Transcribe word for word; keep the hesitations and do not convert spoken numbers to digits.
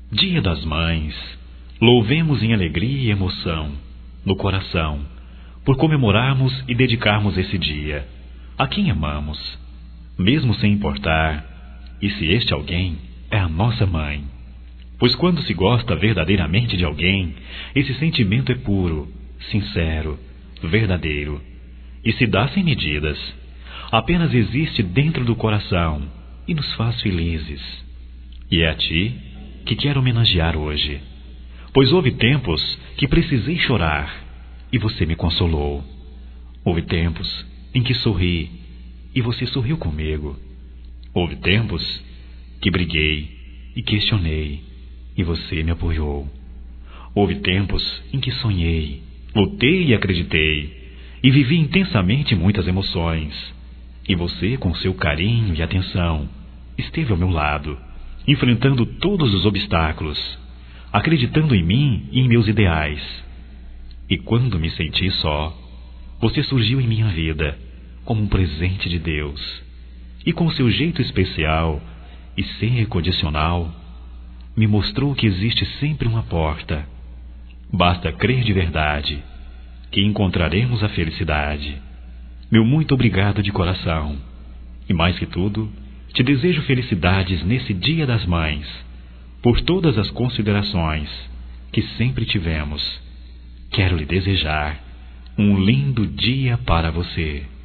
Dia das Mães, louvemos em alegria e emoção, no coração, por comemorarmos e dedicarmos esse dia a quem amamos, mesmo sem importar, e se este alguém é a nossa mãe. Pois quando se gosta verdadeiramente de alguém, esse sentimento é puro, sincero, verdadeiro, e se dá sem medidas, apenas existe dentro do coração e nos faz felizes. E é a ti que quero homenagear hoje, pois houve tempos que precisei chorar e você me consolou. Houve tempos em que sorri e você sorriu comigo. Houve tempos que briguei e questionei e você me apoiou. Houve tempos em que sonhei, lutei e acreditei e vivi intensamente muitas emoções. E você, com seu carinho e atenção, esteve ao meu lado, enfrentando todos os obstáculos, acreditando em mim e em meus ideais. E quando me senti só, você surgiu em minha vida como um presente de Deus. E com seu jeito especial e sem condicional, me mostrou que existe sempre uma porta. Basta crer de verdade, que encontraremos a felicidade. Meu muito obrigado de coração. E mais que tudo, te desejo felicidades nesse Dia das Mães, por todas as considerações que sempre tivemos. Quero lhe desejar um lindo dia para você.